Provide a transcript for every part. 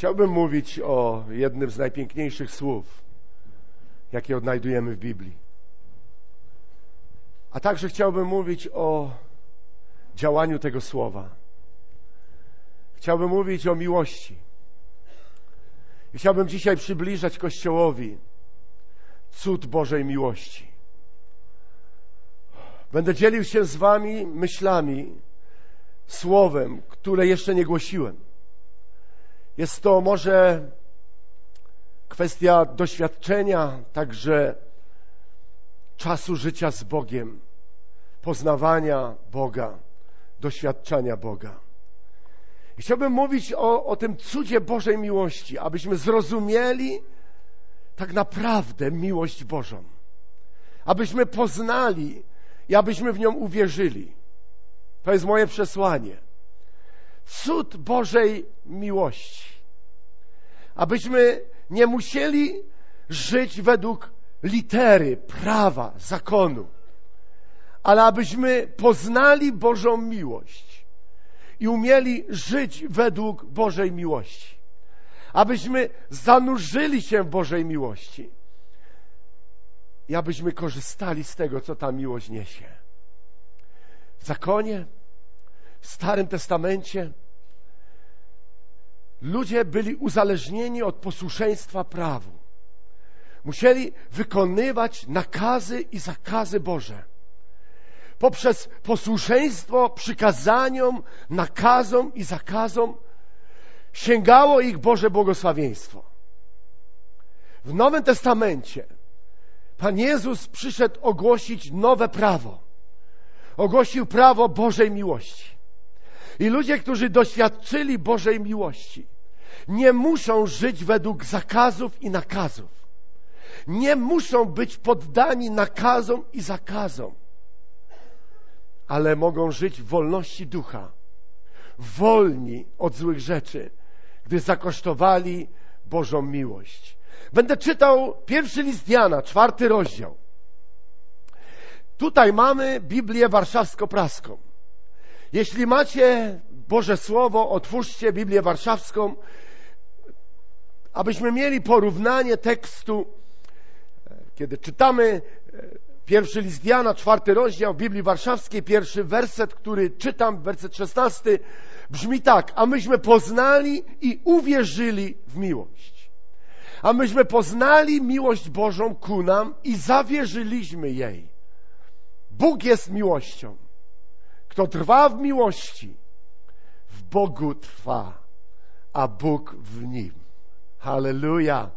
Chciałbym mówić o jednym z najpiękniejszych słów, jakie odnajdujemy w Biblii. A także chciałbym mówić o działaniu tego słowa. Chciałbym mówić o miłości. I chciałbym dzisiaj przybliżać Kościołowi cud Bożej miłości. Będę dzielił się z wami myślami, słowem, które jeszcze nie głosiłem. Jest to może kwestia doświadczenia, także czasu życia z Bogiem, poznawania Boga, doświadczania Boga. I chciałbym mówić o tym cudzie Bożej miłości, abyśmy zrozumieli tak naprawdę miłość Bożą. Abyśmy poznali i abyśmy w nią uwierzyli. To jest moje przesłanie. Cud Bożej miłości. Abyśmy nie musieli żyć według litery, prawa, zakonu, ale abyśmy poznali Bożą miłość i umieli żyć według Bożej miłości. Abyśmy zanurzyli się w Bożej miłości i abyśmy korzystali z tego, co ta miłość niesie. W zakonie, w Starym Testamencie ludzie byli uzależnieni od posłuszeństwa prawu. Musieli wykonywać nakazy i zakazy Boże. Poprzez posłuszeństwo przykazaniom, nakazom i zakazom sięgało ich Boże błogosławieństwo. W Nowym Testamencie Pan Jezus przyszedł ogłosić nowe prawo. Ogłosił prawo Bożej miłości. I ludzie, którzy doświadczyli Bożej miłości, nie muszą żyć według zakazów i nakazów. Nie muszą być poddani nakazom i zakazom, ale mogą żyć w wolności ducha, wolni od złych rzeczy, gdy zakosztowali Bożą miłość. Będę czytał 1 list Jana, 4 rozdział. Tutaj mamy Biblię warszawsko-praską. Jeśli macie Boże Słowo, otwórzcie Biblię warszawską, abyśmy mieli porównanie tekstu. Kiedy czytamy 1 list Jana, 4 rozdział Biblii Warszawskiej, pierwszy werset, który czytam, werset 16, brzmi tak: a myśmy poznali i uwierzyli w miłość. A myśmy poznali miłość Bożą ku nam i zawierzyliśmy jej. Bóg jest miłością. Kto trwa w miłości, w Bogu trwa, a Bóg w nim. Halleluja!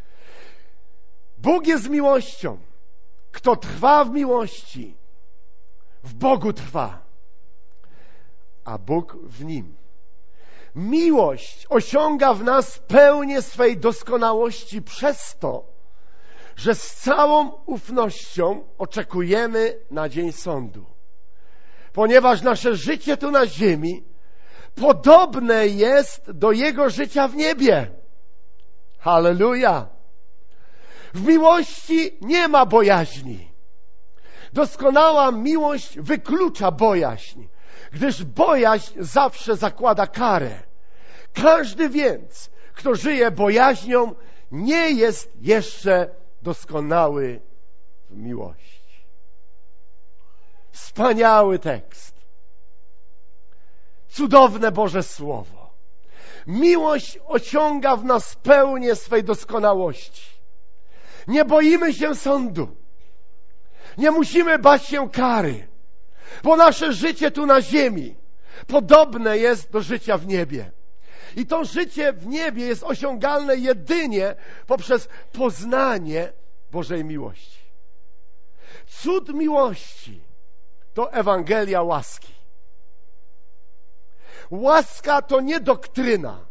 Bóg jest miłością. Kto trwa w miłości, w Bogu trwa, a Bóg w nim. Miłość osiąga w nas pełnię swej doskonałości przez to, że z całą ufnością oczekujemy na dzień sądu. Ponieważ nasze życie tu na ziemi podobne jest do Jego życia w niebie. Halleluja! W miłości nie ma bojaźni. Doskonała miłość wyklucza bojaźń, gdyż bojaźń zawsze zakłada karę. Każdy więc, kto żyje bojaźnią, nie jest jeszcze doskonały w miłości. Wspaniały tekst. Cudowne Boże Słowo. Miłość osiąga w nas pełnię swej doskonałości. Nie boimy się sądu. Nie musimy bać się kary, bo nasze życie tu na ziemi podobne jest do życia w niebie. I to życie w niebie jest osiągalne jedynie poprzez poznanie Bożej miłości. Cud miłości to Ewangelia łaski. Łaska to nie doktryna,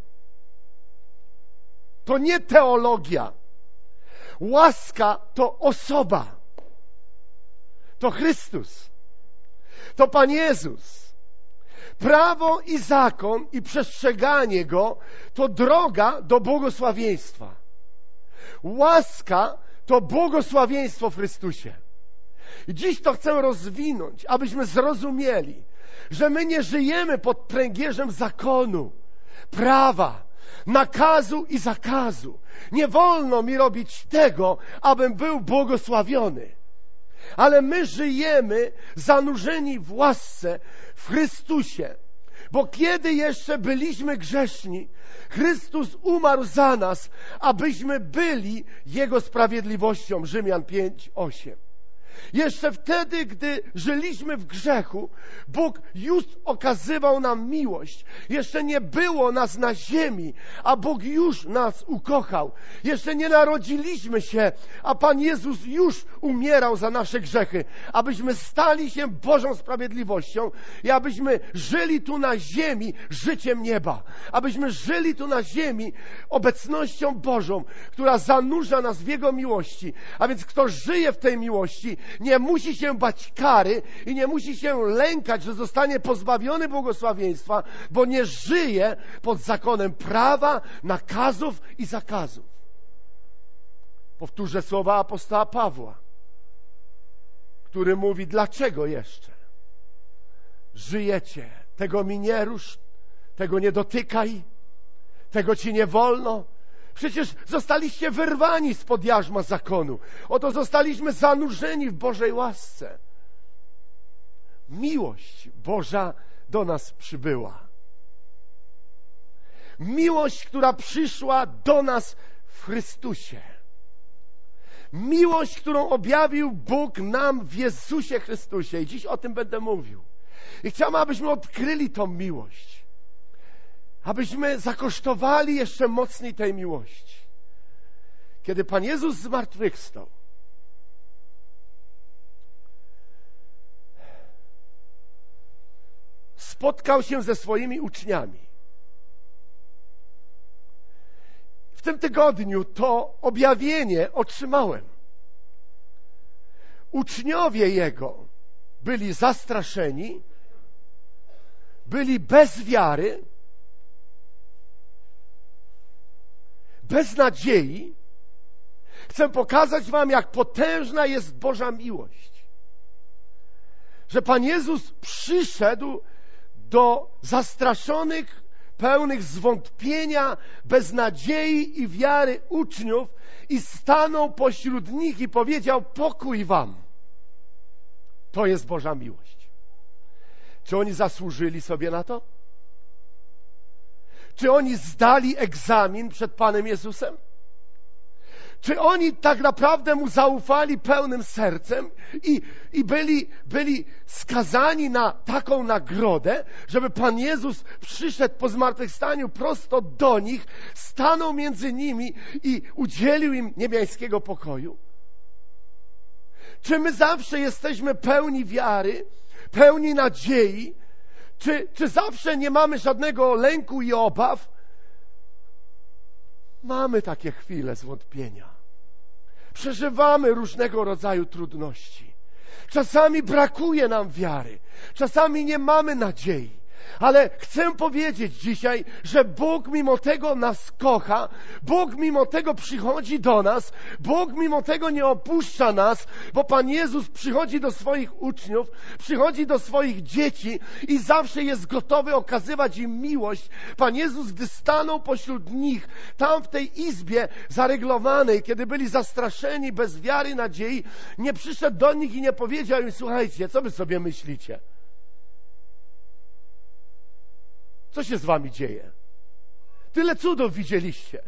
to nie teologia. Łaska to osoba, to Chrystus, to Pan Jezus. Prawo i zakon i przestrzeganie Go to droga do błogosławieństwa. Łaska to błogosławieństwo w Chrystusie. I dziś to chcę rozwinąć, abyśmy zrozumieli, że my nie żyjemy pod pręgierzem zakonu, prawa, nakazu i zakazu. Nie wolno mi robić tego, abym był błogosławiony. Ale my żyjemy zanurzeni w łasce w Chrystusie. Bo kiedy jeszcze byliśmy grzeszni, Chrystus umarł za nas, abyśmy byli Jego sprawiedliwością. Rzymian 5:8. Jeszcze wtedy, gdy żyliśmy w grzechu, Bóg już okazywał nam miłość. Jeszcze nie było nas na ziemi, a Bóg już nas ukochał. Jeszcze nie narodziliśmy się, a Pan Jezus już umierał za nasze grzechy, abyśmy stali się Bożą sprawiedliwością i abyśmy żyli tu na ziemi życiem nieba. Abyśmy żyli tu na ziemi obecnością Bożą, która zanurza nas w Jego miłości. A więc kto żyje w tej miłości, nie musi się bać kary i nie musi się lękać, że zostanie pozbawiony błogosławieństwa, bo nie żyje pod zakonem prawa, nakazów i zakazów. Powtórzę słowa apostoła Pawła, który mówi: dlaczego jeszcze żyjecie? Tego mi nie rusz, tego nie dotykaj, tego ci nie wolno. Przecież zostaliście wyrwani spod jarzma zakonu. Oto zostaliśmy zanurzeni w Bożej łasce. Miłość Boża do nas przybyła. Miłość, która przyszła do nas w Chrystusie. Miłość, którą objawił Bóg nam w Jezusie Chrystusie. I dziś o tym będę mówił. I chciałbym, abyśmy odkryli tą miłość. Abyśmy zakosztowali jeszcze mocniej tej miłości. Kiedy Pan Jezus zmartwychwstał, spotkał się ze swoimi uczniami. W tym tygodniu to objawienie otrzymałem. Uczniowie Jego byli zastraszeni, byli bez wiary, bez nadziei. Chcę pokazać wam, jak potężna jest Boża miłość. Że Pan Jezus przyszedł do zastraszonych, pełnych zwątpienia, beznadziei i wiary uczniów i stanął pośród nich i powiedział: pokój wam. To jest Boża miłość. Czy oni zasłużyli sobie na to? Czy oni zdali egzamin przed Panem Jezusem? Czy oni tak naprawdę Mu zaufali pełnym sercem i byli skazani na taką nagrodę, żeby Pan Jezus przyszedł po zmartwychwstaniu prosto do nich, stanął między nimi i udzielił im niebiańskiego pokoju? Czy my zawsze jesteśmy pełni wiary, pełni nadziei? Czy zawsze nie mamy żadnego lęku i obaw? Mamy takie chwile zwątpienia. Przeżywamy różnego rodzaju trudności. Czasami brakuje nam wiary. Czasami nie mamy nadziei. Ale chcę powiedzieć dzisiaj, że Bóg mimo tego nas kocha, Bóg mimo tego przychodzi do nas, Bóg mimo tego nie opuszcza nas, bo Pan Jezus przychodzi do swoich uczniów, przychodzi do swoich dzieci i zawsze jest gotowy okazywać im miłość. Pan Jezus, gdy stanął pośród nich, tam w tej izbie zaryglowanej, kiedy byli zastraszeni, bez wiary, nadziei, nie przyszedł do nich i nie powiedział im: słuchajcie, co wy sobie myślicie? Co się z wami dzieje? Tyle cudów widzieliście.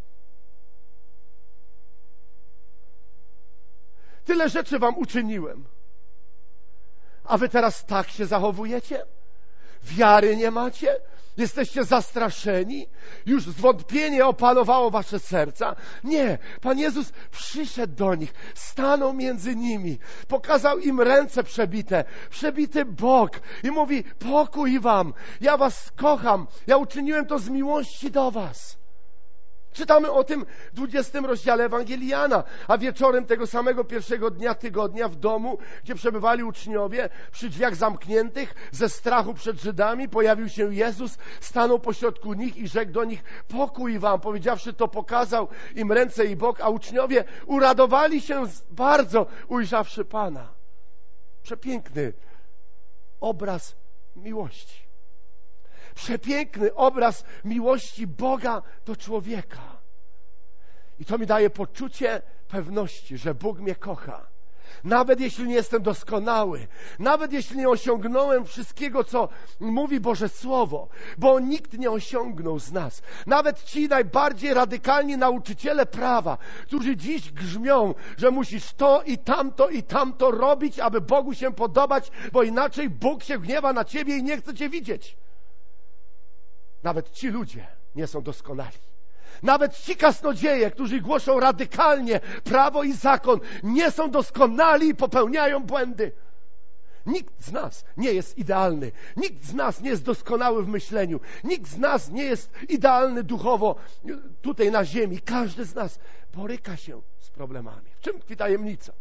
Tyle rzeczy wam uczyniłem. A wy teraz tak się zachowujecie? Wiary nie macie? Jesteście zastraszeni? Już zwątpienie opanowało wasze serca? Nie. Pan Jezus przyszedł do nich, stanął między nimi, pokazał im ręce przebite, przebity bok i mówi: pokój wam, ja was kocham, ja uczyniłem to z miłości do was. Czytamy o tym w 20 rozdziale Ewangelii Jana, a wieczorem tego samego pierwszego dnia tygodnia w domu, gdzie przebywali uczniowie, przy drzwiach zamkniętych, ze strachu przed Żydami, pojawił się Jezus, stanął pośrodku nich i rzekł do nich: pokój wam. Powiedziawszy to, pokazał im ręce i bok, a uczniowie uradowali się bardzo, ujrzawszy Pana. Przepiękny obraz miłości. przepiękny obraz miłości Boga do człowieka. I to mi daje poczucie pewności, że Bóg mnie kocha. Nawet jeśli nie jestem doskonały, nawet jeśli nie osiągnąłem wszystkiego, co mówi Boże Słowo, bo nikt nie osiągnął z nas. Nawet ci najbardziej radykalni nauczyciele prawa, którzy dziś grzmią, że musisz to i tamto robić, aby Bogu się podobać, bo inaczej Bóg się gniewa na ciebie i nie chce cię widzieć. Nawet ci ludzie nie są doskonali. Nawet ci kaznodzieje, którzy głoszą radykalnie prawo i zakon, nie są doskonali i popełniają błędy. Nikt z nas nie jest idealny. Nikt z nas nie jest doskonały w myśleniu. Nikt z nas nie jest idealny duchowo tutaj na ziemi. Każdy z nas boryka się z problemami. W czym tkwi tajemnica?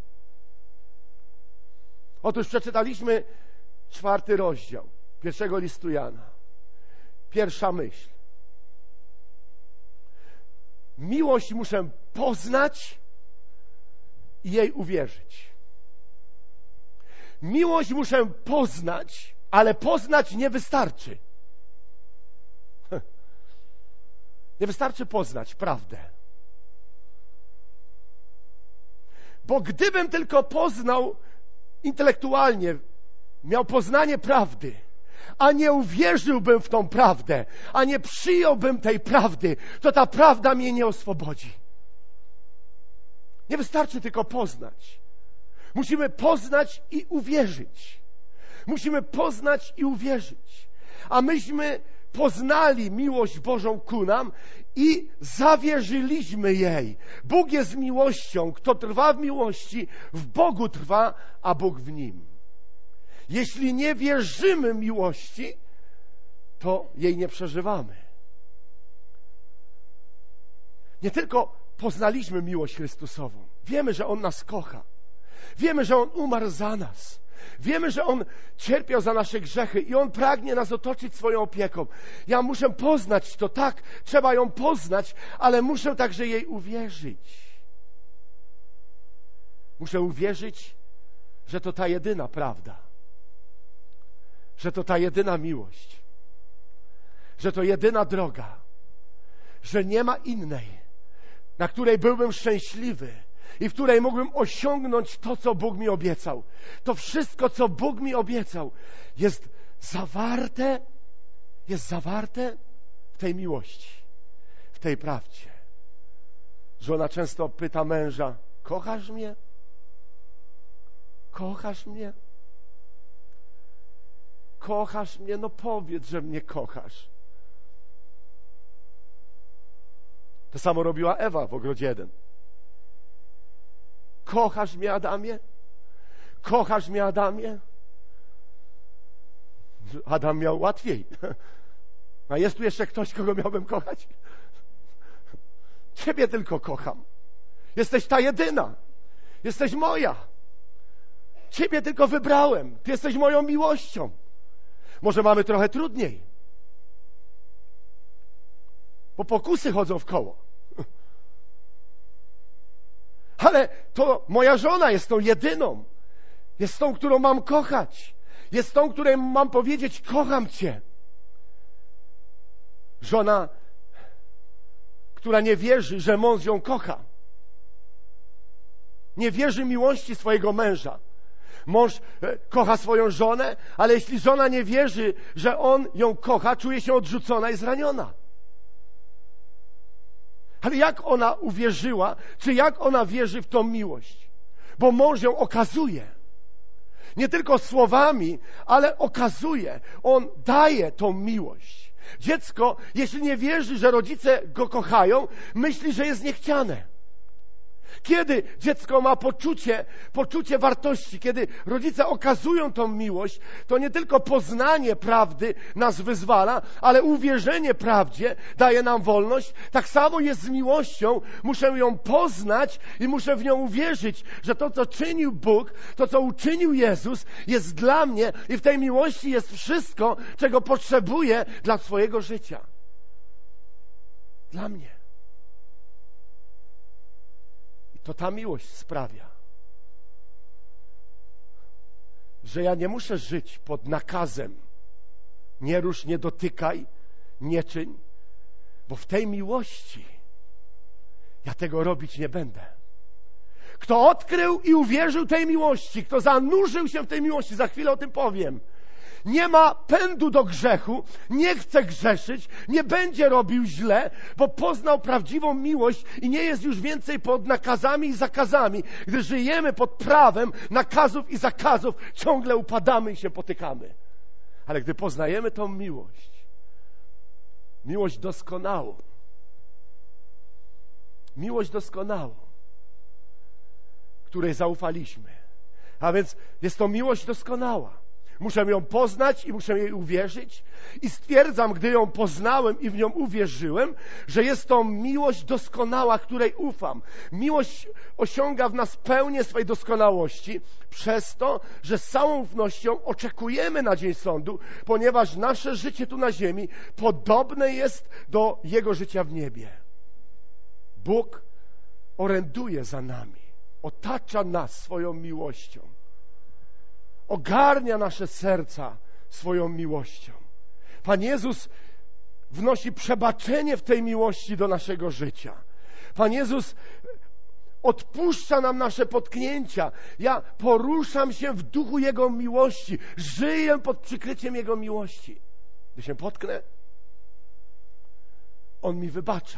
Otóż przeczytaliśmy 4 rozdział 1 listu Jana. Pierwsza myśl. Miłość muszę poznać i jej uwierzyć. Miłość muszę poznać, ale poznać nie wystarczy. Nie wystarczy poznać prawdę. Bo gdybym tylko poznał intelektualnie, miał poznanie prawdy, a nie uwierzyłbym w tą prawdę, a nie przyjąłbym tej prawdy, to ta prawda mnie nie oswobodzi. Nie wystarczy tylko poznać. Musimy poznać i uwierzyć. Musimy poznać i uwierzyć. A myśmy poznali miłość Bożą ku nam i zawierzyliśmy jej. Bóg jest miłością. Kto trwa w miłości, w Bogu trwa, a Bóg w nim. Jeśli nie wierzymy miłości, to jej nie przeżywamy. Nie tylko poznaliśmy miłość Chrystusową. Wiemy, że On nas kocha. Wiemy, że On umarł za nas. Wiemy, że On cierpiał za nasze grzechy i On pragnie nas otoczyć swoją opieką. Ja muszę poznać to, tak, trzeba ją poznać, ale muszę także jej uwierzyć. Muszę uwierzyć, że to ta jedyna prawda. Że to ta jedyna miłość, że to jedyna droga, że nie ma innej, na której byłbym szczęśliwy i w której mógłbym osiągnąć to, co Bóg mi obiecał. To wszystko, co Bóg mi obiecał, jest zawarte w tej miłości, w tej prawdzie. Żona często pyta męża: kochasz mnie? Kochasz mnie? Kochasz mnie? No powiedz, że mnie kochasz. To samo robiła Ewa w ogrodzie Eden. Kochasz mnie, Adamie? Kochasz mnie, Adamie? Adam miał łatwiej. A jest tu jeszcze ktoś, kogo miałbym kochać? Ciebie tylko kocham. Jesteś ta jedyna. Jesteś moja. Ciebie tylko wybrałem. Ty jesteś moją miłością. Może mamy trochę trudniej, bo pokusy chodzą w koło. Ale to moja żona jest tą jedyną. Jest tą, którą mam kochać. Jest tą, której mam powiedzieć: kocham Cię. Żona, która nie wierzy, że mąż ją kocha. Nie wierzy miłości swojego męża. Mąż kocha swoją żonę, ale jeśli żona nie wierzy, że on ją kocha, czuje się odrzucona i zraniona. Ale jak ona uwierzyła, czy jak ona wierzy w tą miłość? Bo mąż ją okazuje. Nie tylko słowami, ale okazuje. On daje tą miłość. Dziecko, jeśli nie wierzy, że rodzice go kochają, myśli, że jest niechciane. Kiedy dziecko ma poczucie wartości, kiedy rodzice okazują tą miłość, to nie tylko poznanie prawdy nas wyzwala, ale uwierzenie prawdzie daje nam wolność. Tak samo jest z miłością. Muszę ją poznać i muszę w nią uwierzyć, że to, co czynił Bóg, to, co uczynił Jezus, jest dla mnie i w tej miłości jest wszystko, czego potrzebuję dla swojego życia. Dla mnie. To ta miłość sprawia, że ja nie muszę żyć pod nakazem nie rusz, nie dotykaj, nie czyń, bo w tej miłości ja tego robić nie będę. Kto odkrył i uwierzył tej miłości, kto zanurzył się w tej miłości, za chwilę o tym powiem, nie ma pędu do grzechu, nie chce grzeszyć, nie będzie robił źle, bo poznał prawdziwą miłość i nie jest już więcej pod nakazami i zakazami. Gdy żyjemy pod prawem nakazów i zakazów, ciągle upadamy i się potykamy. Ale gdy poznajemy tą miłość doskonałą, której zaufaliśmy. A więc jest to miłość doskonała. Muszę ją poznać i muszę jej uwierzyć. I stwierdzam, gdy ją poznałem i w nią uwierzyłem, że jest to miłość doskonała, której ufam. Miłość osiąga w nas pełnię swej doskonałości przez to, że z całą ufnością oczekujemy na dzień sądu, ponieważ nasze życie tu na ziemi podobne jest do Jego życia w niebie. Bóg oręduje za nami, otacza nas swoją miłością. Ogarnia nasze serca swoją miłością. Pan Jezus wnosi przebaczenie w tej miłości do naszego życia. Pan Jezus odpuszcza nam nasze potknięcia. Ja poruszam się w duchu Jego miłości. Żyję pod przykryciem Jego miłości. Gdy się potknę, On mi wybacza.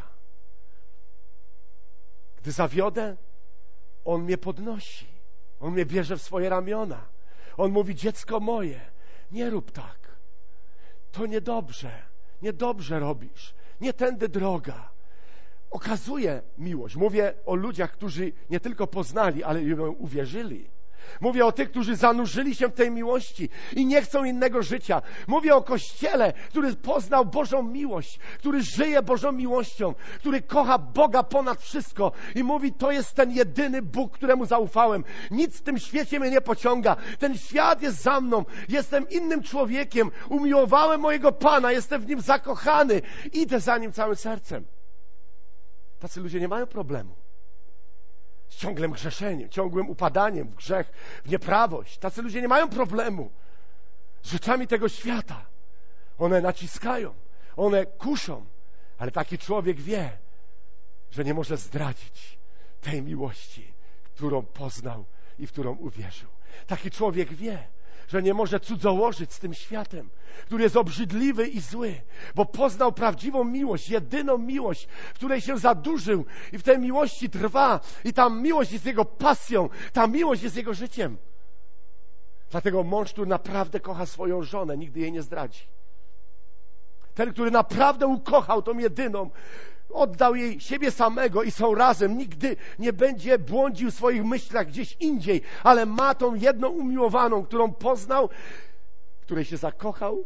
Gdy zawiodę, On mnie podnosi. On mnie bierze w swoje ramiona. On mówi: dziecko moje, nie rób tak. To niedobrze robisz. Nie tędy droga. Okazuje miłość. Mówię o ludziach, którzy nie tylko poznali, ale i ją uwierzyli. Mówię o tych, którzy zanurzyli się w tej miłości i nie chcą innego życia. Mówię o Kościele, który poznał Bożą miłość, który żyje Bożą miłością, który kocha Boga ponad wszystko i mówi: to jest ten jedyny Bóg, któremu zaufałem. Nic w tym świecie mnie nie pociąga. Ten świat jest za mną. Jestem innym człowiekiem. Umiłowałem mojego Pana. Jestem w Nim zakochany. Idę za Nim całym sercem. Tacy ludzie nie mają problemu z ciągłym grzeszeniem, ciągłym upadaniem w grzech, w nieprawość. Tacy ludzie nie mają problemu z rzeczami tego świata. One naciskają, one kuszą, ale taki człowiek wie, że nie może zdradzić tej miłości, którą poznał i w którą uwierzył. Taki człowiek wie, że nie może cudzołożyć z tym światem, który jest obrzydliwy i zły, bo poznał prawdziwą miłość, jedyną miłość, w której się zadurzył i w tej miłości trwa i ta miłość jest jego pasją, ta miłość jest jego życiem. Dlatego mąż, który naprawdę kocha swoją żonę, nigdy jej nie zdradzi. Ten, który naprawdę ukochał tą jedyną, oddał jej siebie samego i są razem, nigdy nie będzie błądził w swoich myślach gdzieś indziej, ale ma tą jedną umiłowaną, którą poznał, w której się zakochał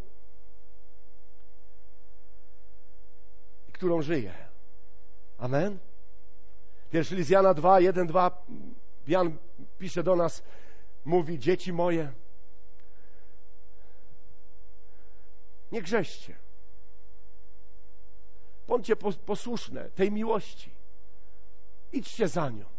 i którą żyje. Amen? Pierwszy list Jana 2, 1, 2, Jan pisze do nas, mówi: dzieci moje, nie grzeszcie. Bądźcie posłuszne tej miłości. Idźcie za nią.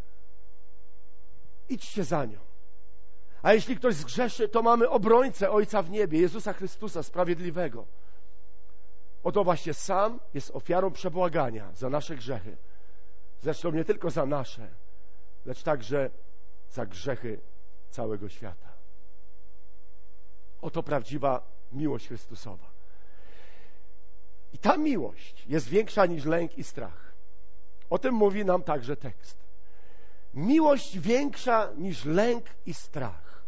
Idźcie za nią. A jeśli ktoś zgrzeszy, to mamy obrońcę Ojca w niebie, Jezusa Chrystusa Sprawiedliwego. Oto właśnie sam jest ofiarą przebłagania za nasze grzechy. Zresztą nie tylko za nasze, lecz także za grzechy całego świata. Oto prawdziwa miłość Chrystusowa. I ta miłość jest większa niż lęk i strach. O tym mówi nam także tekst. Miłość większa niż lęk i strach.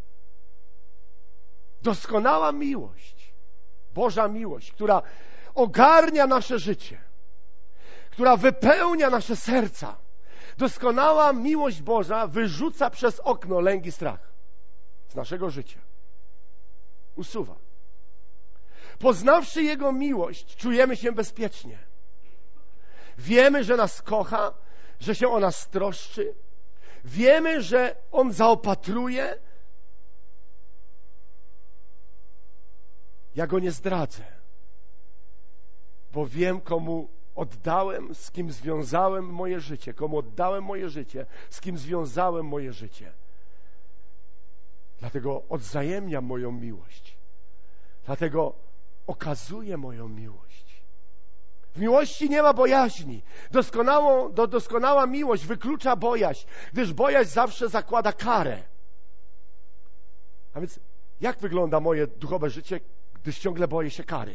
Doskonała miłość, Boża miłość, która ogarnia nasze życie, która wypełnia nasze serca. Doskonała miłość Boża wyrzuca przez okno lęk i strach z naszego życia. Usuwa. Poznawszy Jego miłość, czujemy się bezpiecznie. Wiemy, że nas kocha, że się o nas troszczy. Wiemy, że On zaopatruje. Ja Go nie zdradzę, bo wiem, komu oddałem, z kim związałem moje życie, komu oddałem moje życie, z kim związałem moje życie. Dlatego odwzajemniam moją miłość. Dlatego okazuje moją miłość. W miłości nie ma bojaźni. Doskonała miłość wyklucza bojaźń, gdyż bojaźń zawsze zakłada karę. A więc jak wygląda moje duchowe życie, gdyż ciągle boję się kary?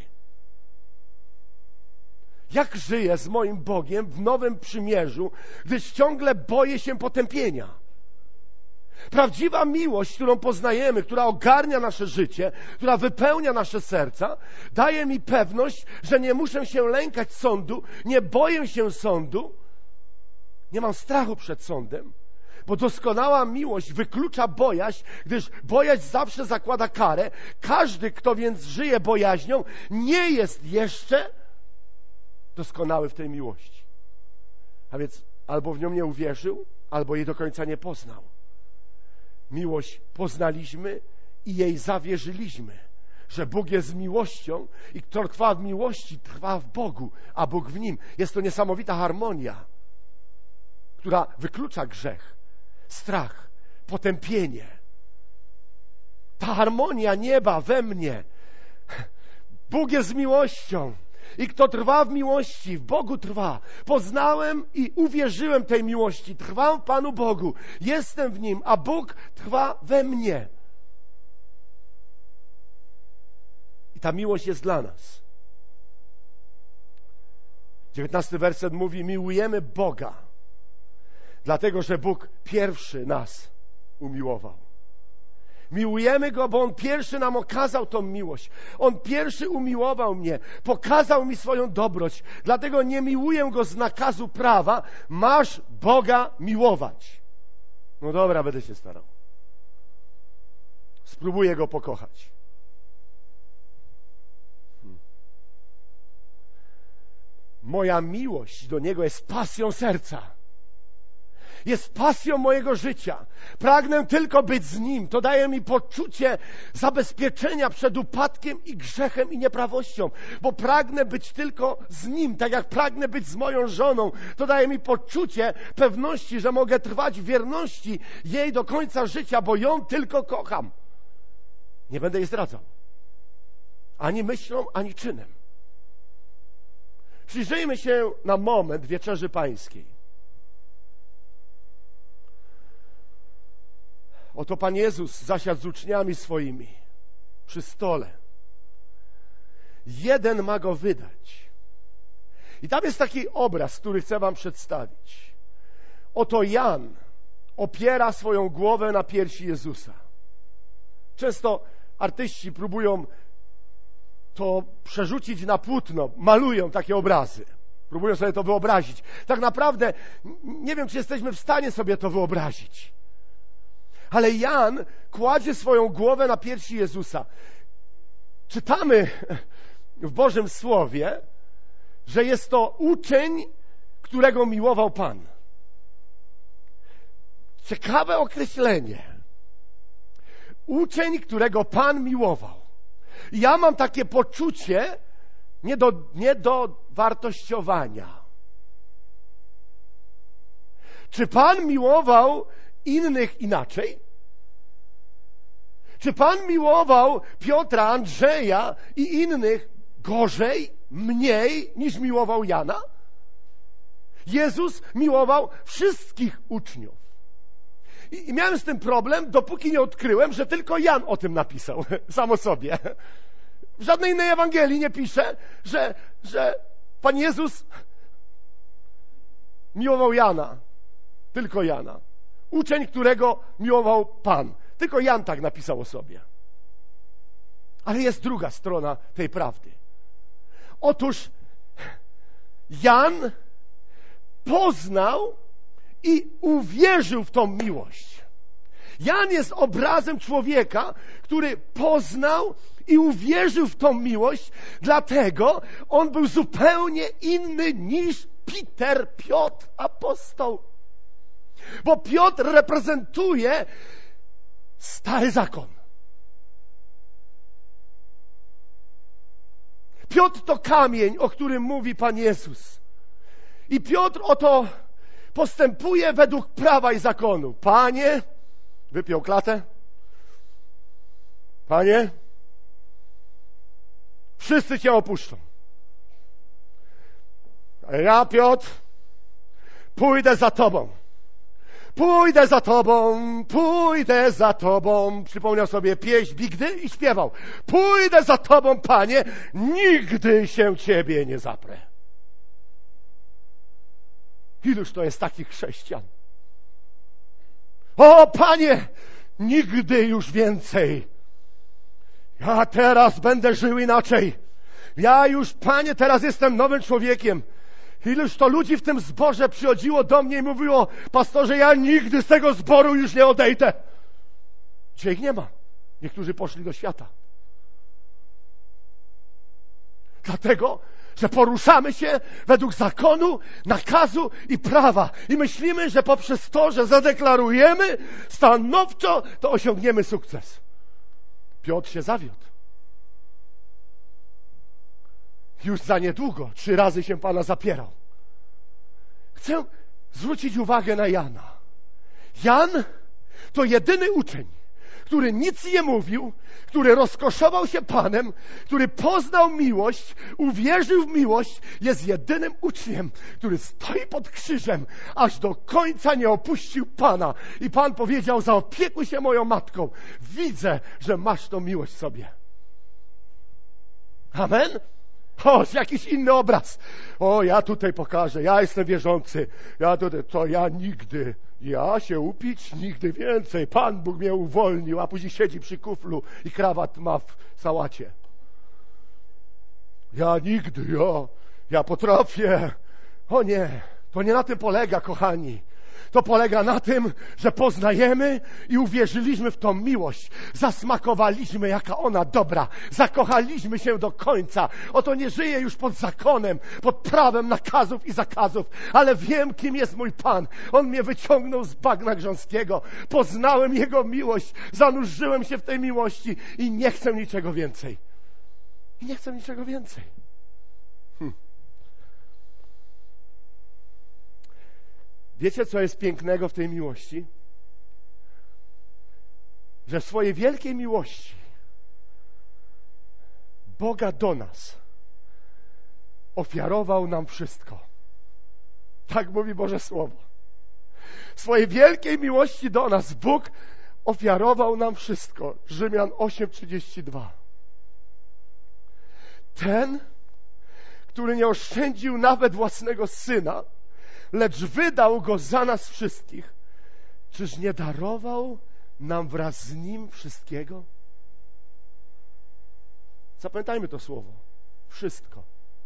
Jak żyję z moim Bogiem w nowym przymierzu, gdyż ciągle boję się potępienia? Prawdziwa miłość, którą poznajemy, która ogarnia nasze życie, która wypełnia nasze serca, daje mi pewność, że nie muszę się lękać sądu, nie boję się sądu, nie mam strachu przed sądem, bo doskonała miłość wyklucza bojaźń, gdyż bojaźń zawsze zakłada karę. Każdy, kto więc żyje bojaźnią, nie jest jeszcze doskonały w tej miłości. A więc albo w nią nie uwierzył, albo jej do końca nie poznał. Miłość poznaliśmy i jej zawierzyliśmy, że Bóg jest miłością i kto trwa w miłości, trwa w Bogu, a Bóg w nim. Jest to niesamowita harmonia, która wyklucza grzech, strach, potępienie. Ta harmonia nieba we mnie. Bóg jest miłością i kto trwa w miłości, w Bogu trwa. Poznałem i uwierzyłem tej miłości. Trwam w Panu Bogu. Jestem w Nim, a Bóg trwa we mnie. I ta miłość jest dla nas. 19 werset mówi: miłujemy Boga, dlatego że Bóg pierwszy nas umiłował. Miłujemy Go, bo On pierwszy nam okazał tą miłość. On pierwszy umiłował mnie, pokazał mi swoją dobroć. Dlatego nie miłuję Go z nakazu prawa. Masz Boga miłować. No dobra, będę się starał. Spróbuję Go pokochać. Moja miłość do Niego jest pasją serca. Jest pasją mojego życia. Pragnę tylko być z Nim. To daje mi poczucie zabezpieczenia przed upadkiem i grzechem i nieprawością. Bo pragnę być tylko z Nim, tak jak pragnę być z moją żoną. To daje mi poczucie pewności, że mogę trwać w wierności jej do końca życia, bo ją tylko kocham. Nie będę jej zdradzał. Ani myślą, ani czynem. Przyjrzyjmy się na moment Wieczerzy Pańskiej. Oto Pan Jezus zasiadł z uczniami swoimi przy stole. Jeden ma Go wydać. I tam jest taki obraz, który chcę Wam przedstawić. Oto Jan opiera swoją głowę na piersi Jezusa. Często artyści próbują to przerzucić na płótno, malują takie obrazy. Próbują sobie to wyobrazić. Tak naprawdę nie wiem, czy jesteśmy w stanie sobie to wyobrazić. Ale Jan kładzie swoją głowę na piersi Jezusa. Czytamy w Bożym Słowie, że jest to uczeń, którego miłował Pan. Ciekawe określenie. Uczeń, którego Pan miłował. Ja mam takie poczucie nie do wartościowania. Czy Pan miłował innych inaczej? Czy Pan miłował Piotra, Andrzeja i innych gorzej, mniej niż miłował Jana? Jezus miłował wszystkich uczniów. I miałem z tym problem, dopóki nie odkryłem, że tylko Jan o tym napisał sam o sobie. W żadnej innej Ewangelii nie pisze, że Pan Jezus miłował Jana. Tylko Jana. Uczeń, którego miłował Pan. Tylko Jan tak napisał o sobie. Ale jest druga strona tej prawdy. Otóż Jan poznał i uwierzył w tą miłość. Jan jest obrazem człowieka, który poznał i uwierzył w tą miłość, dlatego on był zupełnie inny niż Piotr, apostoł. Bo Piotr reprezentuje Stary Zakon. Piotr to kamień, o którym mówi Pan Jezus. I Piotr oto postępuje według prawa i zakonu. Panie, wypiął klatę. Panie, Wszyscy cię opuszczą. A ja, Piotr, pójdę za tobą. Pójdę za tobą, pójdę za tobą. Przypomniał sobie pieśń Bigdy i śpiewał. Pójdę za tobą, Panie, nigdy się ciebie nie zaprę. Iluż to jest takich chrześcijan? O, Panie, nigdy już więcej. Ja teraz będę żył inaczej. Ja już, Panie, teraz jestem nowym człowiekiem. Iluż to ludzi w tym zborze przychodziło do mnie i mówiło: pastorze, ja nigdy z tego zboru już nie odejdę. Dzisiaj ich nie ma. Niektórzy poszli do świata. Dlatego, że poruszamy się według zakonu, nakazu i prawa. I myślimy, że poprzez to, że zadeklarujemy stanowczo, to osiągniemy sukces. Piotr się zawiódł. Już za niedługo 3 razy się Pana zapierał. Chcę zwrócić uwagę na Jana. Jan to jedyny uczeń, który nic nie mówił, który rozkoszował się Panem, który poznał miłość, uwierzył w miłość, jest jedynym uczniem, który stoi pod krzyżem, aż do końca nie opuścił Pana. I Pan powiedział: zaopiekuj się moją matką. Widzę, że masz tą miłość w sobie. Amen? O, jakiś inny obraz. O, ja tutaj pokażę, ja jestem wierzący. Ja nigdy, ja się upić nigdy więcej. Pan Bóg mnie uwolnił, a później siedzi przy kuflu i krawat ma w sałacie. Ja nigdy, ja potrafię. O nie, to nie na tym polega, kochani. To polega na tym, że poznajemy i uwierzyliśmy w tą miłość. Zasmakowaliśmy, jaka ona dobra. Zakochaliśmy się do końca. Oto nie żyję już pod zakonem, pod prawem nakazów i zakazów, ale wiem, kim jest mój Pan. On mnie wyciągnął z bagna grząskiego. Poznałem Jego miłość. Zanurzyłem się w tej miłości i nie chcę niczego więcej. I nie chcę niczego więcej. Wiecie, co jest pięknego w tej miłości? Że w swojej wielkiej miłości Boga do nas ofiarował nam wszystko. Tak mówi Boże Słowo. W swojej wielkiej miłości do nas Bóg ofiarował nam wszystko. Rzymian 8:32. Ten, który nie oszczędził nawet własnego Syna, lecz wydał Go za nas wszystkich, czyż nie darował nam wraz z Nim wszystkiego? Zapamiętajmy to słowo. Wszystko.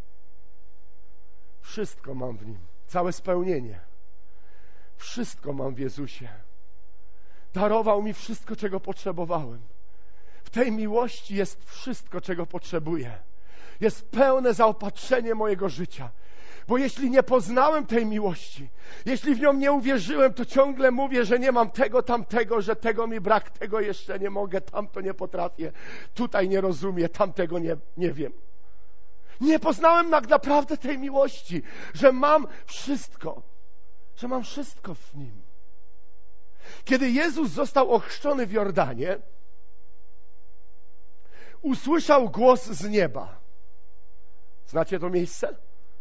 Wszystko mam w Nim. Całe spełnienie. Wszystko mam w Jezusie. Darował mi wszystko, czego potrzebowałem. W tej miłości jest wszystko, czego potrzebuję. Jest pełne zaopatrzenie mojego życia. Bo jeśli nie poznałem tej miłości, jeśli w nią nie uwierzyłem, to ciągle mówię, że nie mam tego, tamtego, że tego mi brak, tego jeszcze nie mogę, tamto nie potrafię, tutaj nie rozumiem, tamtego nie wiem. Nie poznałem tak naprawdę tej miłości, że mam wszystko w Nim. Kiedy Jezus został ochrzczony w Jordanie, usłyszał głos z nieba. Znacie to miejsce?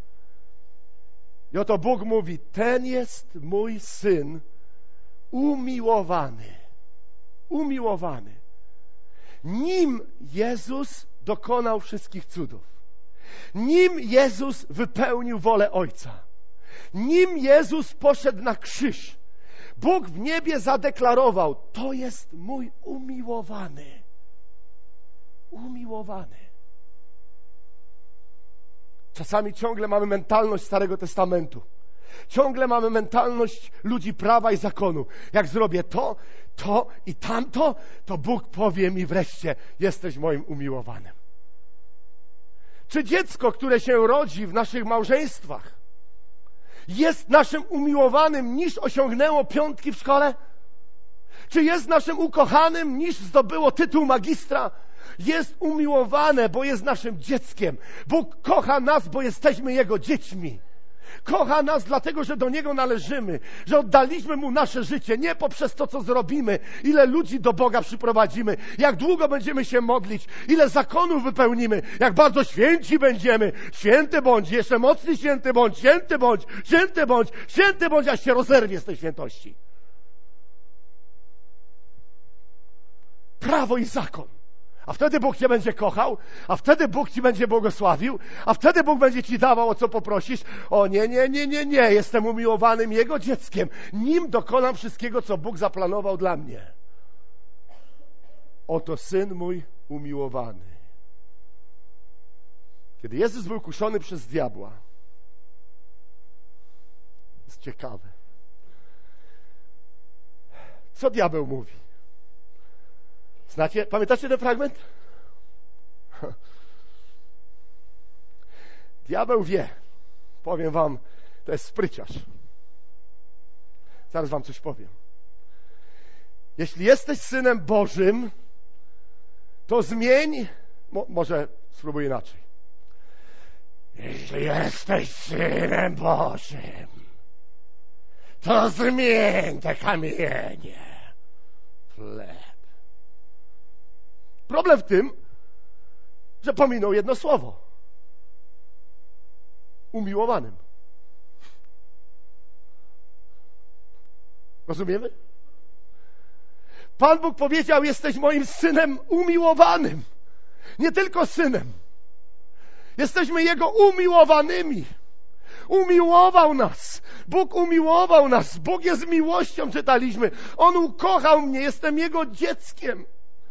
I oto Bóg mówi: ten jest mój Syn umiłowany. Umiłowany. Nim Jezus dokonał wszystkich cudów. Nim Jezus wypełnił wolę Ojca. Nim Jezus poszedł na krzyż. Bóg w niebie zadeklarował: to jest mój umiłowany. Umiłowany. Czasami ciągle mamy mentalność Starego Testamentu. Ciągle mamy mentalność ludzi prawa i zakonu. Jak zrobię to i tamto, to Bóg powie mi wreszcie: jesteś moim umiłowanym. Czy dziecko, które się rodzi w naszych małżeństwach, jest naszym umiłowanym, niż osiągnęło 5 w szkole? Czy jest naszym ukochanym, niż zdobyło tytuł magistra? Jest umiłowane, bo jest naszym dzieckiem. Bóg kocha nas, bo jesteśmy Jego dziećmi. Kocha nas dlatego, że do Niego należymy, że oddaliśmy Mu nasze życie, nie poprzez to, co zrobimy, ile ludzi do Boga przyprowadzimy, jak długo będziemy się modlić, ile zakonów wypełnimy, jak bardzo święci będziemy. Święty bądź, jeszcze mocny święty bądź, święty bądź, święty bądź, święty bądź, aż się rozerwie z tej świętości. Prawo i zakon. A wtedy Bóg Cię będzie kochał, a wtedy Bóg Ci będzie błogosławił, a wtedy Bóg będzie Ci dawał, o co poprosisz. O nie, jestem umiłowanym Jego dzieckiem. Nim dokonam wszystkiego, co Bóg zaplanował dla mnie. Oto Syn mój umiłowany. Kiedy Jezus był kuszony przez diabła, jest ciekawe. Co diabeł mówi? Znacie, pamiętacie ten fragment? Diabeł wie. Powiem wam, to jest spryciarz. Zaraz wam coś powiem. Jeśli jesteś Synem Bożym, to zmień... Może spróbuj inaczej. Jeśli jesteś Synem Bożym, to zmień te kamienie w chleb. Problem w tym, że pominął jedno słowo. Umiłowanym. Rozumiemy? Pan Bóg powiedział, jesteś moim Synem umiłowanym. Nie tylko Synem. Jesteśmy Jego umiłowanymi. Umiłował nas. Bóg umiłował nas. Bóg jest miłością, czytaliśmy. On ukochał mnie. Jestem Jego dzieckiem.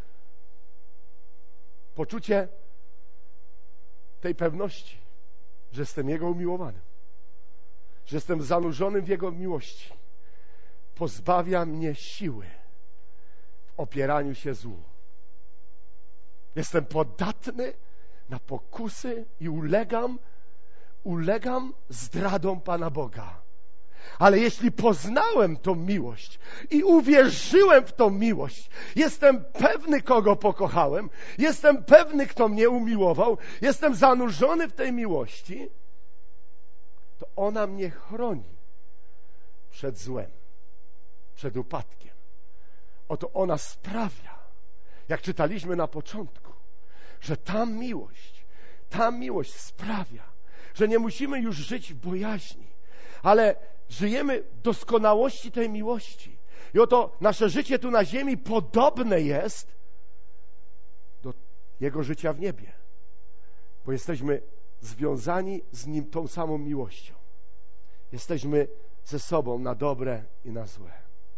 Poczucie tej pewności, że jestem Jego umiłowanym, że jestem zanurzonym w Jego miłości, pozbawia mnie siły w opieraniu się złu. Jestem podatny na pokusy i ulegam zdradom Pana Boga. Ale jeśli poznałem tą miłość i uwierzyłem w tą miłość, jestem pewny, kogo pokochałem, jestem pewny, kto mnie umiłował, jestem zanurzony w tej miłości, to ona mnie chroni przed złem, przed upadkiem. Oto ona sprawia, jak czytaliśmy na początku, że ta miłość sprawia, że nie musimy już żyć w bojaźni, ale żyjemy w doskonałości tej miłości. I oto nasze życie tu na ziemi podobne jest do Jego życia w niebie, bo jesteśmy związani z Nim tą samą miłością. Jesteśmy ze sobą na dobre i na złe.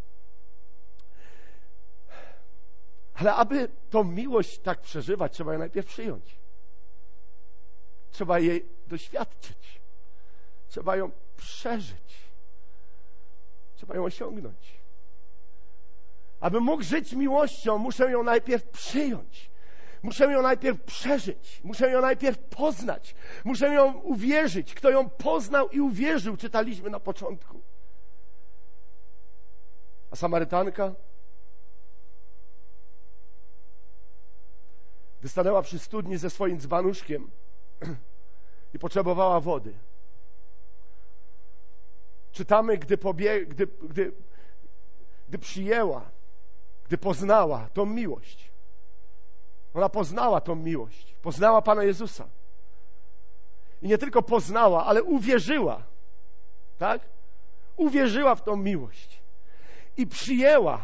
Ale aby tą miłość tak przeżywać, trzeba ją najpierw przyjąć. Trzeba jej doświadczyć. Trzeba ją przeżyć. Trzeba ją osiągnąć. Abym mógł żyć miłością, muszę ją najpierw przyjąć. Muszę ją najpierw przeżyć. Muszę ją najpierw poznać. Muszę ją uwierzyć. Kto ją poznał i uwierzył, czytaliśmy na początku. A Samarytanka, gdy stanęła przy studni ze swoim dzbanuszkiem i potrzebowała wody, czytamy, gdy przyjęła, gdy poznała tą miłość. Ona poznała tą miłość. Poznała Pana Jezusa. I nie tylko poznała, ale uwierzyła. Tak? Uwierzyła w tą miłość. I przyjęła.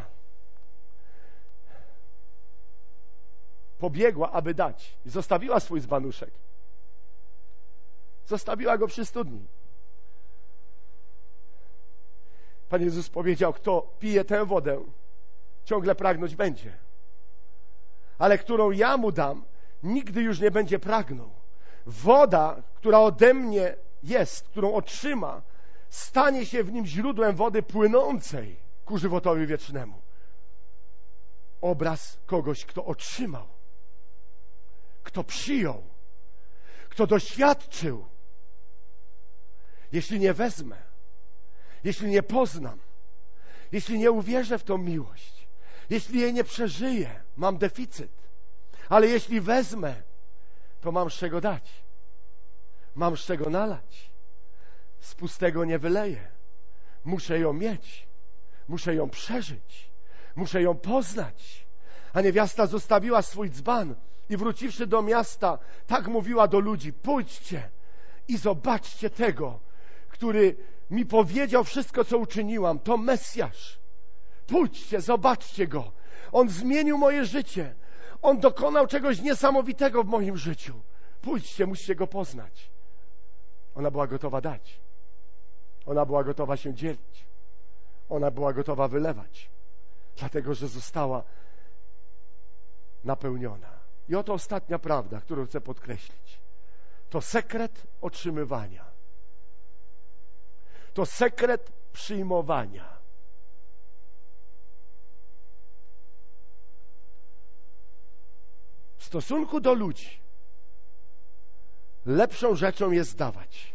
Pobiegła, aby dać. I zostawiła swój dzbanuszek. Zostawiła go przy studni. Pan Jezus powiedział, kto pije tę wodę, ciągle pragnąć będzie. Ale którą ja mu dam, nigdy już nie będzie pragnął. Woda, która ode mnie jest, którą otrzyma, stanie się w nim źródłem wody płynącej ku żywotowi wiecznemu. Obraz kogoś, kto otrzymał, kto przyjął, kto doświadczył. Jeśli nie wezmę, jeśli nie poznam, jeśli nie uwierzę w tą miłość, jeśli jej nie przeżyję, mam deficyt. Ale jeśli wezmę, to mam z czego dać. Mam z czego nalać. z pustego nie wyleję. Muszę ją mieć. Muszę ją przeżyć. Muszę ją poznać. A niewiasta zostawiła swój dzban i wróciwszy do miasta, tak mówiła do ludzi: pójdźcie i zobaczcie tego, który mi powiedział wszystko, co uczyniłam. To Mesjasz. Pójdźcie, zobaczcie Go. On zmienił moje życie. On dokonał czegoś niesamowitego w moim życiu. Pójdźcie, musicie Go poznać. Ona była gotowa dać. Ona była gotowa się dzielić. Ona była gotowa wylewać. Dlatego, że została napełniona. I oto ostatnia prawda, którą chcę podkreślić. To sekret otrzymywania. To sekret przyjmowania. W stosunku do ludzi lepszą rzeczą jest dawać.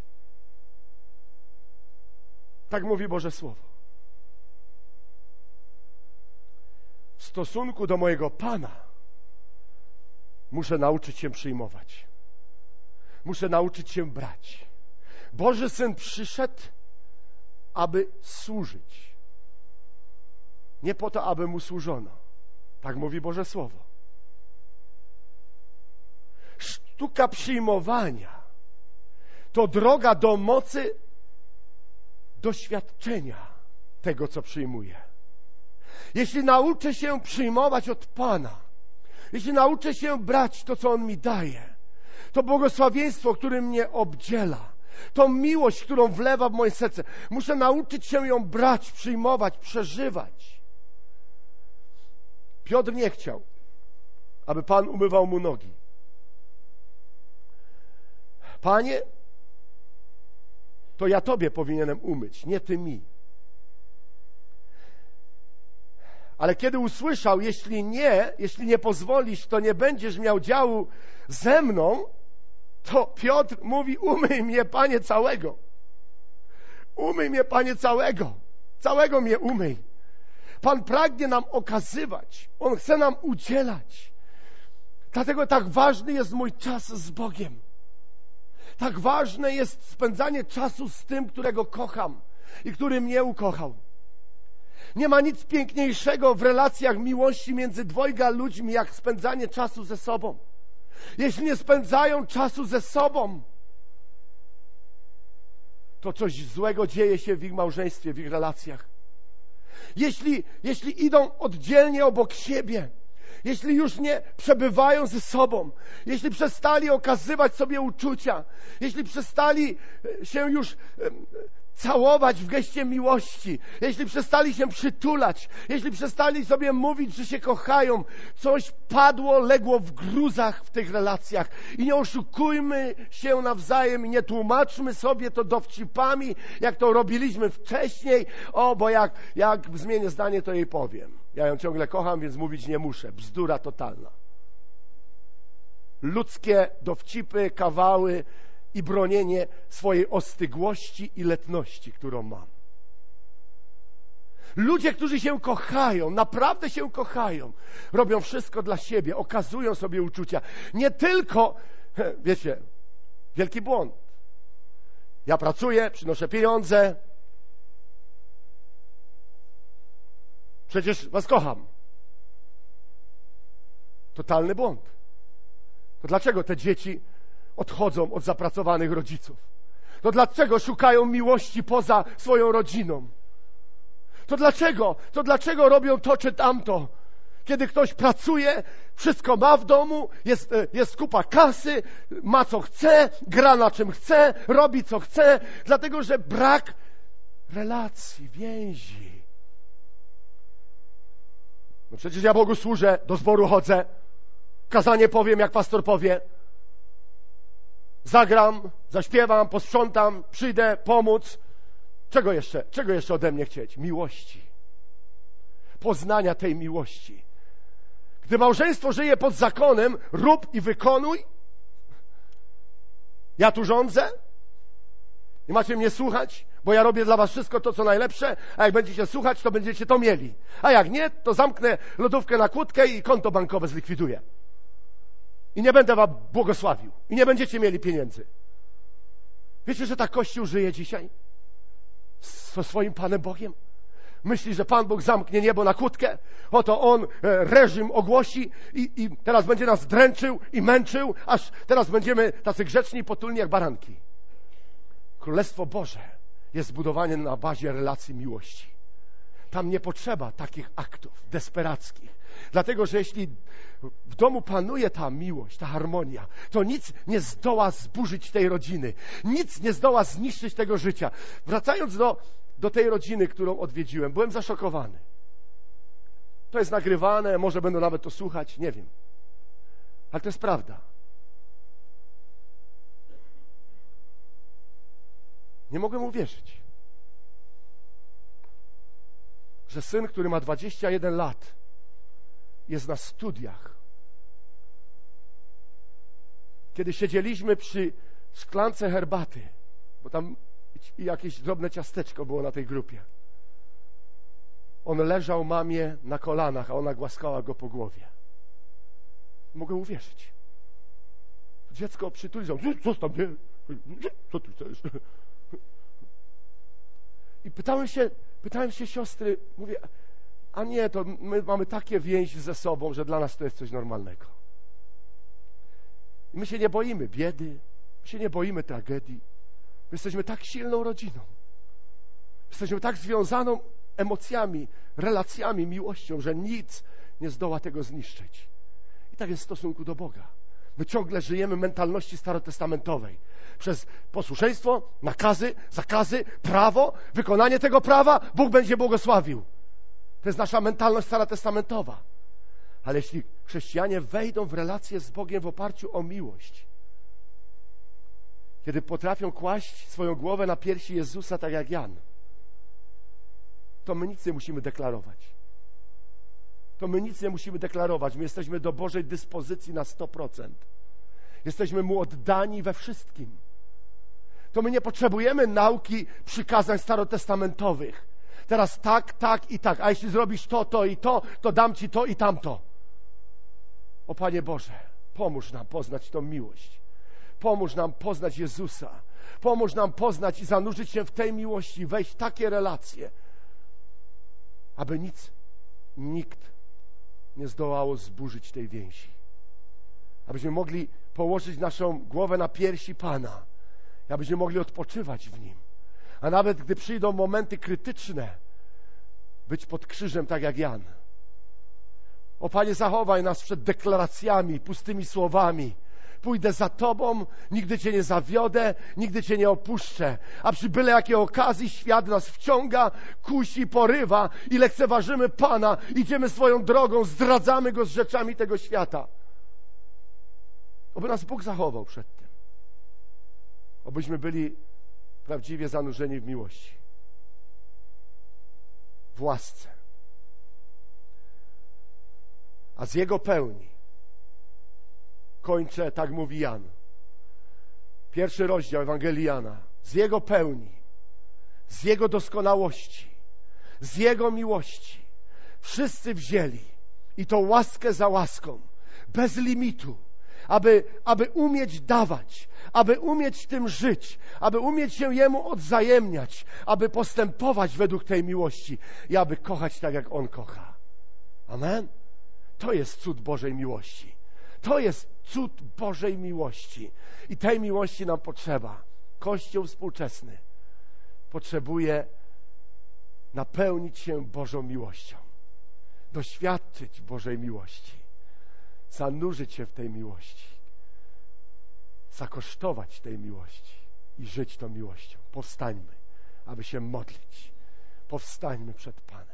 Tak mówi Boże Słowo. W stosunku do mojego Pana muszę nauczyć się przyjmować. Muszę nauczyć się brać. Boży Syn przyszedł, aby służyć. Nie po to, aby Mu służono. Tak mówi Boże Słowo. Sztuka przyjmowania to droga do mocy doświadczenia tego, co przyjmuję. Jeśli nauczę się przyjmować od Pana, jeśli nauczę się brać to, co On mi daje, to błogosławieństwo, którym mnie obdziela, tą miłość, którą wlewa w moje serce, muszę nauczyć się ją brać, przyjmować, przeżywać. Piotr nie chciał, aby Pan umywał mu nogi. Panie, to ja Tobie powinienem umyć, nie Ty mi. Ale kiedy usłyszał, jeśli nie pozwolisz, to nie będziesz miał działu ze mną, to Piotr mówi: umyj mnie, Panie, całego. Umyj mnie, Panie, całego. Całego mnie umyj. Pan pragnie nam okazywać. On chce nam udzielać. Dlatego tak ważny jest mój czas z Bogiem. Tak ważne jest spędzanie czasu z tym, którego kocham i który mnie ukochał. Nie ma nic piękniejszego w relacjach miłości między dwojga ludźmi, jak spędzanie czasu ze sobą. Jeśli nie spędzają czasu ze sobą, to coś złego dzieje się w ich małżeństwie, w ich relacjach. Jeśli idą oddzielnie obok siebie, jeśli już nie przebywają ze sobą, jeśli przestali okazywać sobie uczucia, jeśli przestali się już całować w geście miłości, jeśli przestali się przytulać, jeśli przestali sobie mówić, że się kochają, coś padło, legło w gruzach w tych relacjach. I nie oszukujmy się nawzajem i nie tłumaczmy sobie to dowcipami, jak to robiliśmy wcześniej. Bo jak zmienię zdanie, to jej powiem. Ja ją ciągle kocham, więc mówić nie muszę. Bzdura totalna. Ludzkie dowcipy, kawały i bronienie swojej ostygłości i letności, którą mam. Ludzie, którzy się kochają, naprawdę się kochają, robią wszystko dla siebie, okazują sobie uczucia. Nie tylko, wiecie, wielki błąd. Ja pracuję, przynoszę pieniądze. Przecież was kocham. Totalny błąd. To dlaczego te dzieci odchodzą od zapracowanych rodziców? To dlaczego szukają miłości poza swoją rodziną? To dlaczego robią to czy tamto? Kiedy ktoś pracuje, wszystko ma w domu, jest kupa kasy, ma co chce, gra na czym chce, robi co chce, dlatego że brak relacji, więzi. No przecież ja Bogu służę, do zboru chodzę, kazanie powiem, jak pastor powie, zagram, zaśpiewam, posprzątam, przyjdę pomóc. Czego jeszcze ode mnie chcieć? Miłości. Poznania tej miłości. Gdy małżeństwo żyje pod zakonem, rób i wykonuj. Ja tu rządzę. Nie macie mnie słuchać, bo ja robię dla was wszystko to, co najlepsze, a jak będziecie słuchać, to będziecie to mieli. A jak nie, to zamknę lodówkę na kłódkę i konto bankowe zlikwiduję. I nie będę wam błogosławił. I nie będziecie mieli pieniędzy. Wiecie, że tak Kościół żyje dzisiaj? Ze swoim Panem Bogiem? Myśli, że Pan Bóg zamknie niebo na kłódkę, oto On reżim ogłosi i teraz będzie nas dręczył i męczył, aż teraz będziemy tacy grzeczni i potulni jak baranki. Królestwo Boże jest zbudowane na bazie relacji miłości. Tam nie potrzeba takich aktów desperackich. Dlatego, że jeśli w domu panuje ta miłość, ta harmonia, to nic nie zdoła zburzyć tej rodziny. Nic nie zdoła zniszczyć tego życia. Wracając do tej rodziny, którą odwiedziłem, byłem zaszokowany. To jest nagrywane, może będą nawet to słuchać, nie wiem. Ale to jest prawda. Nie mogłem uwierzyć, że syn, który ma 21 lat, jest na studiach. Kiedy siedzieliśmy przy szklance herbaty, bo tam jakieś drobne ciasteczko było na tej grupie, on leżał mamie na kolanach, a ona głaskała go po głowie. Mogę uwierzyć. Dziecko przytuliło. Zostaw mnie. Co ty chcesz? I pytałem się siostry, mówię, a nie, to my mamy takie więzi ze sobą, że dla nas to jest coś normalnego. I my się nie boimy biedy, my się nie boimy tragedii. My jesteśmy tak silną rodziną. Jesteśmy tak związaną emocjami, relacjami, miłością, że nic nie zdoła tego zniszczyć. I tak jest w stosunku do Boga. My ciągle żyjemy mentalności starotestamentowej. Przez posłuszeństwo, nakazy, zakazy, prawo, wykonanie tego prawa, Bóg będzie błogosławił. To jest nasza mentalność starotestamentowa. Ale jeśli chrześcijanie wejdą w relację z Bogiem w oparciu o miłość, kiedy potrafią kłaść swoją głowę na piersi Jezusa, tak jak Jan, to my nic nie musimy deklarować. To my nic nie musimy deklarować. My jesteśmy do Bożej dyspozycji na 100%. Jesteśmy Mu oddani we wszystkim. To my nie potrzebujemy nauki przykazań starotestamentowych. Teraz tak, tak i tak. A jeśli zrobisz to i to dam Ci to i tamto. O Panie Boże, pomóż nam poznać tą miłość. Pomóż nam poznać Jezusa. Pomóż nam poznać i zanurzyć się w tej miłości, wejść w takie relacje, aby nikt nie zdołało zburzyć tej więzi. Abyśmy mogli położyć naszą głowę na piersi Pana. Abyśmy mogli odpoczywać w Nim. A nawet gdy przyjdą momenty krytyczne, być pod krzyżem tak jak Jan. O Panie, zachowaj nas przed deklaracjami, pustymi słowami. Pójdę za Tobą, nigdy Cię nie zawiodę, nigdy Cię nie opuszczę. A przy byle jakiej okazji świat nas wciąga, kusi, porywa i lekceważymy Pana, idziemy swoją drogą, zdradzamy Go z rzeczami tego świata. Oby nas Bóg zachował przed tym. Obyśmy byli prawdziwie zanurzeni w miłości, w łasce. A z Jego pełni kończę, tak mówi Jan. 1 rozdział Ewangelii Jana. Z Jego pełni, z Jego doskonałości, z Jego miłości wszyscy wzięli i to łaskę za łaską, bez limitu, aby umieć dawać, aby umieć tym żyć, aby umieć się Jemu odwzajemniać, aby postępować według tej miłości i aby kochać tak, jak On kocha. Amen? To jest cud Bożej miłości. To jest cud Bożej miłości. I tej miłości nam potrzeba. Kościół współczesny potrzebuje napełnić się Bożą miłością. Doświadczyć Bożej miłości. Zanurzyć się w tej miłości. Zakosztować tej miłości. I żyć tą miłością. Powstańmy, aby się modlić. Powstańmy przed Panem.